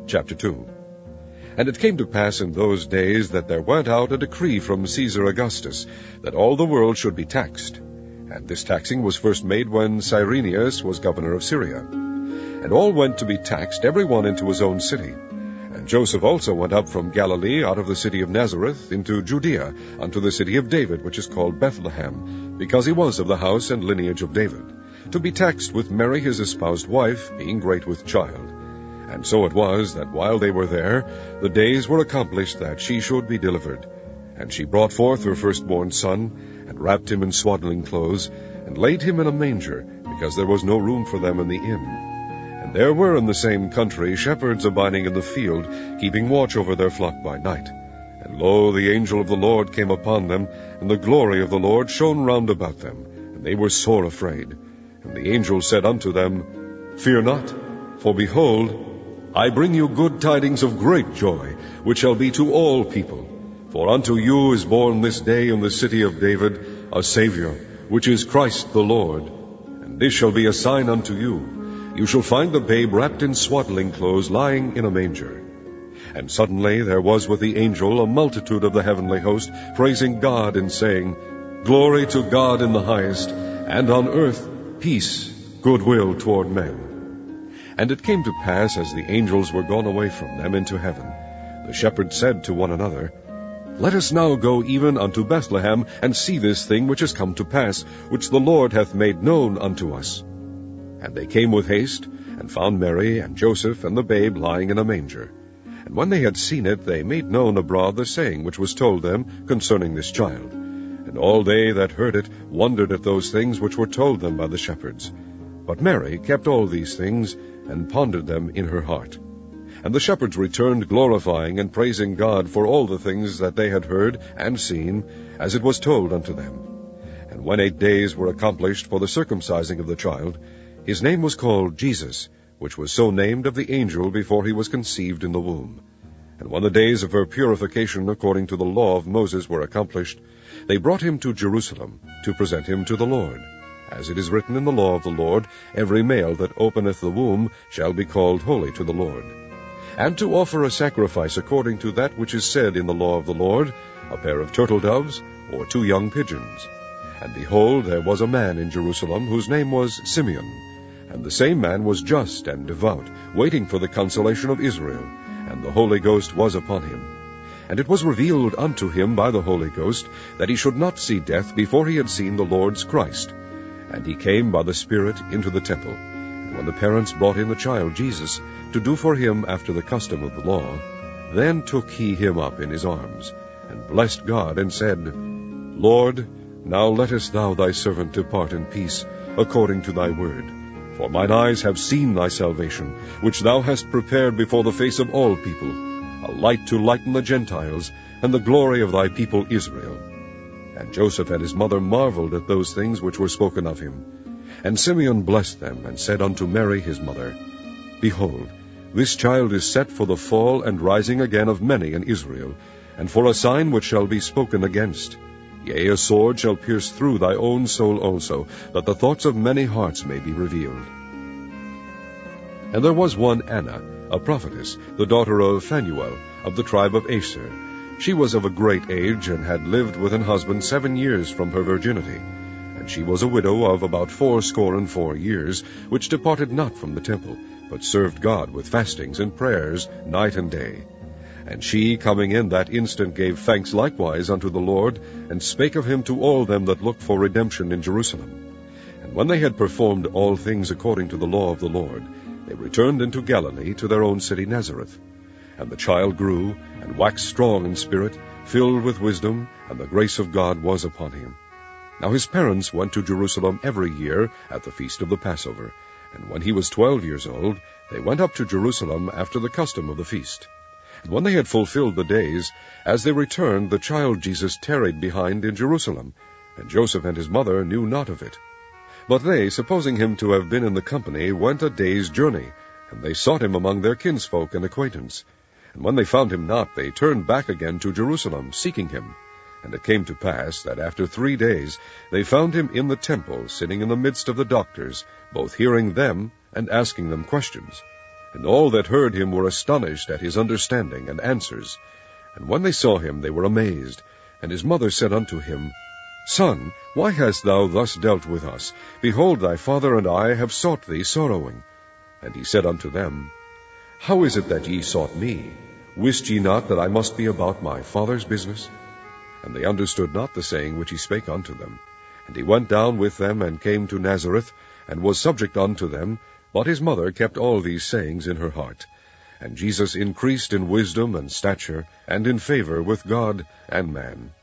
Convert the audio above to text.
Chapter 2. And it came to pass in those days that there went out a decree from Caesar Augustus, that all the world should be taxed. And this taxing was first made when Cyrenius was governor of Syria. And all went to be taxed, every one into his own city. And Joseph also went up from Galilee out of the city of Nazareth into Judea, unto the city of David, which is called Bethlehem, because he was of the house and lineage of David, to be taxed with Mary his espoused wife, being great with child. And so it was, that while they were there, the days were accomplished that she should be delivered. And she brought forth her firstborn son, and wrapped him in swaddling clothes, and laid him in a manger, because there was no room for them in the inn. And there were in the same country shepherds abiding in the field, keeping watch over their flock by night. And lo, the angel of the Lord came upon them, and the glory of the Lord shone round about them, and they were sore afraid. And the angel said unto them, Fear not, for behold, I bring you good tidings of great joy, which shall be to all people. For unto you is born this day in the city of David a Saviour, which is Christ the Lord. And this shall be a sign unto you. You shall find the babe wrapped in swaddling clothes, lying in a manger. And suddenly there was with the angel a multitude of the heavenly host, praising God and saying, Glory to God in the highest, and on earth peace, goodwill toward men. And it came to pass, as the angels were gone away from them into heaven, the shepherds said to one another, Let us now go even unto Bethlehem, and see this thing which is come to pass, which the Lord hath made known unto us. And they came with haste, and found Mary and Joseph and the babe lying in a manger. And when they had seen it, they made known abroad the saying which was told them concerning this child. And all they that heard it wondered at those things which were told them by the shepherds. But Mary kept all these things, and pondered them in her heart. And the shepherds returned, glorifying and praising God for all the things that they had heard and seen, as it was told unto them. And when 8 days were accomplished for the circumcising of the child, his name was called Jesus, which was so named of the angel before he was conceived in the womb. And when the days of her purification according to the law of Moses were accomplished, they brought him to Jerusalem, to present him to the Lord. As it is written in the law of the Lord, every male that openeth the womb shall be called holy to the Lord. And to offer a sacrifice according to that which is said in the law of the Lord, a pair of turtle doves, or 2 young pigeons. And behold, there was a man in Jerusalem, whose name was Simeon. And the same man was just and devout, waiting for the consolation of Israel, and the Holy Ghost was upon him. And it was revealed unto him by the Holy Ghost, that he should not see death before he had seen the Lord's Christ. And he came by the Spirit into the temple. And when the parents brought in the child Jesus, to do for him after the custom of the law, then took he him up in his arms, and blessed God, and said, Lord, now lettest thou thy servant depart in peace, according to thy word. For mine eyes have seen thy salvation, which thou hast prepared before the face of all people, a light to lighten the Gentiles, and the glory of thy people Israel. And Joseph and his mother marveled at those things which were spoken of him. And Simeon blessed them, and said unto Mary his mother, Behold, this child is set for the fall and rising again of many in Israel, and for a sign which shall be spoken against. Yea, a sword shall pierce through thy own soul also, that the thoughts of many hearts may be revealed. And there was one Anna, a prophetess, the daughter of Phanuel, of the tribe of Aser. She was of a great age, and had lived with an husband 7 years from her virginity. And she was a widow of about 64 years, which departed not from the temple, but served God with fastings and prayers night and day. And she, coming in that instant, gave thanks likewise unto the Lord, and spake of him to all them that looked for redemption in Jerusalem. And when they had performed all things according to the law of the Lord, they returned into Galilee to their own city Nazareth. And the child grew, and waxed strong in spirit, filled with wisdom, and the grace of God was upon him. Now his parents went to Jerusalem every year at the feast of the Passover. And when he was 12 years old, they went up to Jerusalem after the custom of the feast. And when they had fulfilled the days, as they returned, the child Jesus tarried behind in Jerusalem, and Joseph and his mother knew not of it. But they, supposing him to have been in the company, went a day's journey, and they sought him among their kinsfolk and acquaintance. And when they found him not, they turned back again to Jerusalem, seeking him. And it came to pass that after 3 days they found him in the temple, sitting in the midst of the doctors, both hearing them and asking them questions. And all that heard him were astonished at his understanding and answers. And when they saw him, they were amazed. And his mother said unto him, Son, why hast thou thus dealt with us? Behold, thy father and I have sought thee sorrowing. And he said unto them, How is it that ye sought me? Wist ye not that I must be about my father's business? And they understood not the saying which he spake unto them. And he went down with them, and came to Nazareth, and was subject unto them, but his mother kept all these sayings in her heart. And Jesus increased in wisdom and stature, and in favor with God and man.